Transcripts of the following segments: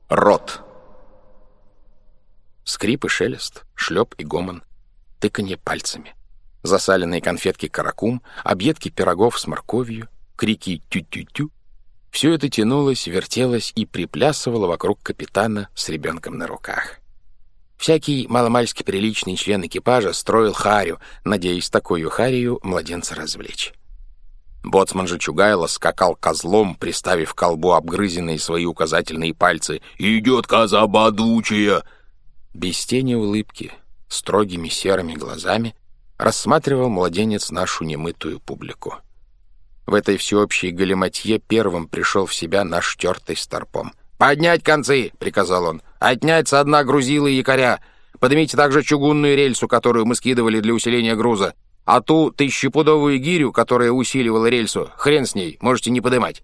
Рот. Скрип и шелест, шлеп и гомон, тыканье пальцами, засаленные конфетки каракум, объедки пирогов с морковью, крики «тю-тю-тю». Все это тянулось, вертелось и приплясывало вокруг капитана с ребенком на руках. Всякий маломальски приличный член экипажа строил харю, надеясь такую харию младенца развлечь. Боцман же Чугайло скакал козлом, приставив к колбу обгрызенные свои указательные пальцы. «Идет коза бодучая!» Без тени улыбки, строгими серыми глазами рассматривал младенец нашу немытую публику. В этой всеобщей галиматье первым пришел в себя наш тертый Старпом. «Поднять концы!» — приказал он. «Отнять со дна грузила и якоря! Поднимите также чугунную рельсу, которую мы скидывали для усиления груза. А ту тысячепудовую гирю, которая усиливала рельсу, хрен с ней, можете не подымать».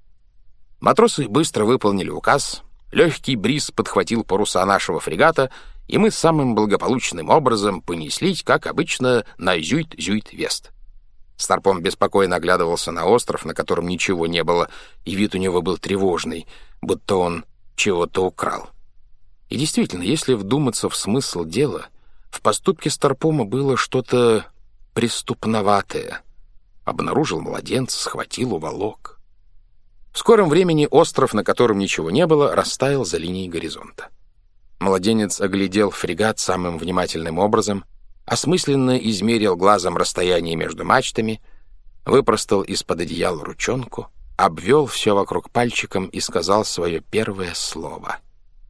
Матросы быстро выполнили указ. Легкий бриз подхватил паруса нашего фрегата, и мы самым благополучным образом понеслись, как обычно, на Зюйт-Зюйт-Вест. Старпом беспокойно оглядывался на остров, на котором ничего не было, и вид у него был тревожный, будто он чего-то украл. И действительно, если вдуматься в смысл дела, в поступке Старпома было что-то преступноватое. Обнаружил младенца, схватил, уволок. В скором времени остров, на котором ничего не было, растаял за линией горизонта. Младенец оглядел фрегат самым внимательным образом, осмысленно измерил глазом расстояние между мачтами, выпростал из-под одеяла ручонку, обвел все вокруг пальчиком и сказал свое первое слово.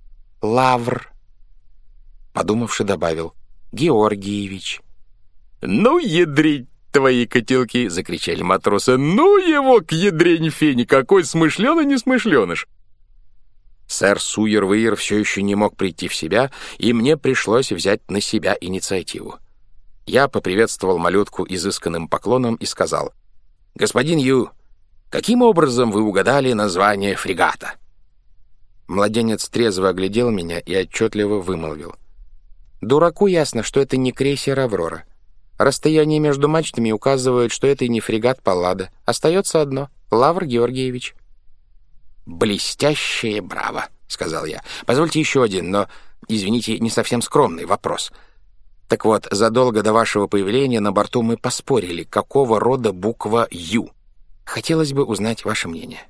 «Лавр». Подумавши, добавил: «Георгиевич». «Ну, ядрить твои котелки!» — закричали матросы. «Ну его к ядрень фени! Какой смышленый-несмышленыш!» Сэр Суер-Выер все еще не мог прийти в себя, и мне пришлось взять на себя инициативу. Я поприветствовал малютку изысканным поклоном и сказал: «Господин Ю, каким образом вы угадали название фрегата?» Младенец трезво оглядел меня и отчетливо вымолвил: «Дураку ясно, что это не крейсер «Аврора». Расстояние между мачтами указывает, что это и не фрегат «Паллада». Остается одно — Лавр Георгиевич». «Блестящее браво», — сказал я. «Позвольте еще один, но, извините, не совсем скромный вопрос. Так вот, задолго до вашего появления на борту мы поспорили, какого рода буква «Ю». Хотелось бы узнать ваше мнение».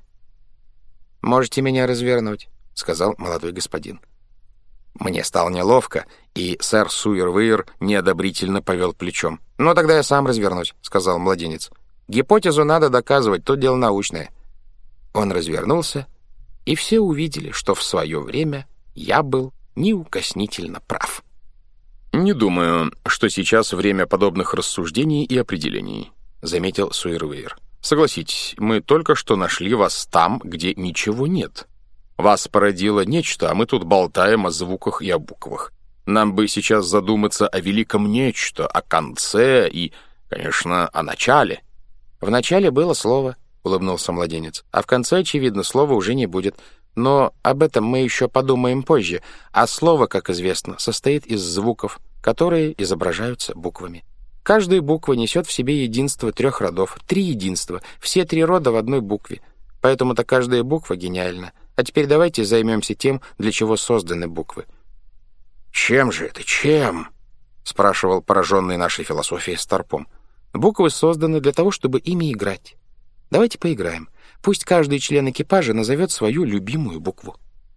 «Можете меня развернуть», — сказал молодой господин. Мне стало неловко, и сэр Суер-Выер неодобрительно повел плечом. «Ну, тогда я сам развернусь», — сказал младенец. «Гипотезу надо доказывать, то дело научное». Он развернулся, и все увидели, что в свое время я был неукоснительно прав. «Не думаю, что сейчас время подобных рассуждений и определений», — заметил Суер-Выер. «Согласитесь, мы только что нашли вас там, где ничего нет. Вас породило нечто, а мы тут болтаем о звуках и о буквах. Нам бы сейчас задуматься о великом нечто, о конце и, конечно, о начале». «В начале было слово», — улыбнулся младенец, «а в конце, очевидно, слова уже не будет. Но об этом мы еще подумаем позже, а слово, как известно, состоит из звуков, которые изображаются буквами. Каждая буква несет в себе единство 3 родов, 3 единства, все 3 рода в одной букве. Поэтому-то каждая буква гениальна. А теперь давайте займемся тем, для чего созданы буквы». «Чем же это, чем?» — спрашивал пораженный нашей философией Старпом. «Буквы созданы для того, чтобы ими играть. Давайте поиграем. Пусть каждый член экипажа назовет свою любимую букву».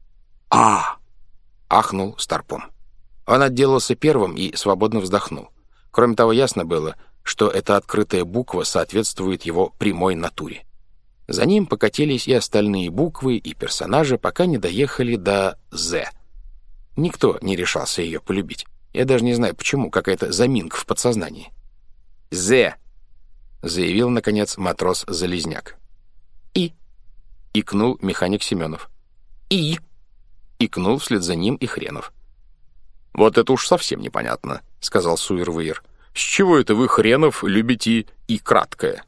«А!» — ахнул Старпом. Он отделался первым и свободно вздохнул. Кроме того, ясно было, что эта открытая буква соответствует его прямой натуре. За ним покатились и остальные буквы, и персонажи, пока не доехали до «З». Никто не решался ее полюбить. Я даже не знаю, почему, какая-то заминка в подсознании. «З», — заявил, наконец, матрос-залезняк. «И», — икнул механик Семенов. «И», — икнул вслед за ним и Хренов. «Вот это уж совсем непонятно», — сказал Суер-Выер. «С чего это вы, Хренов, любите «и» краткое?»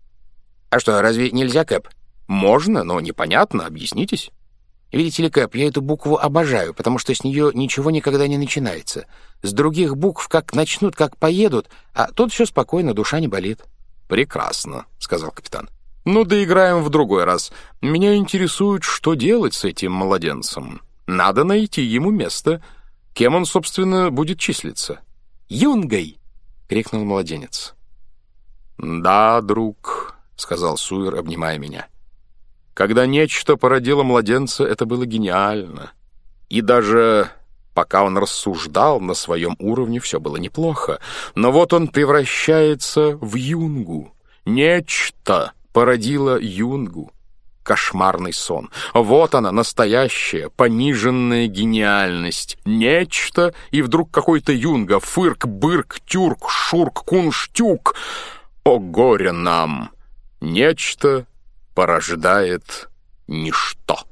«А что, разве нельзя, Кэп?» «Можно, но непонятно, объяснитесь». «Видите ли, Кэп, я эту букву обожаю, потому что с нее ничего никогда не начинается. С других букв как начнут, как поедут, а тут все спокойно, душа не болит». «Прекрасно», — сказал капитан. «Ну, доиграем в другой раз. Меня интересует, что делать с этим младенцем. Надо найти ему место. Кем он, собственно, будет числиться? «Юнгой!» — крикнул младенец. «Да, друг», — сказал Суир, обнимая меня. «Когда нечто породило младенца, это было гениально. И даже пока он рассуждал на своем уровне, все было неплохо. Но вот он превращается в Юнгу. Нечто породило Юнгу. Кошмарный сон. Вот она, настоящая, пониженная гениальность. Нечто, и вдруг какой-то Юнга. Фырк, бырк, тюрк, шурк, кунштюк. О горе нам! Нечто порождает ничто.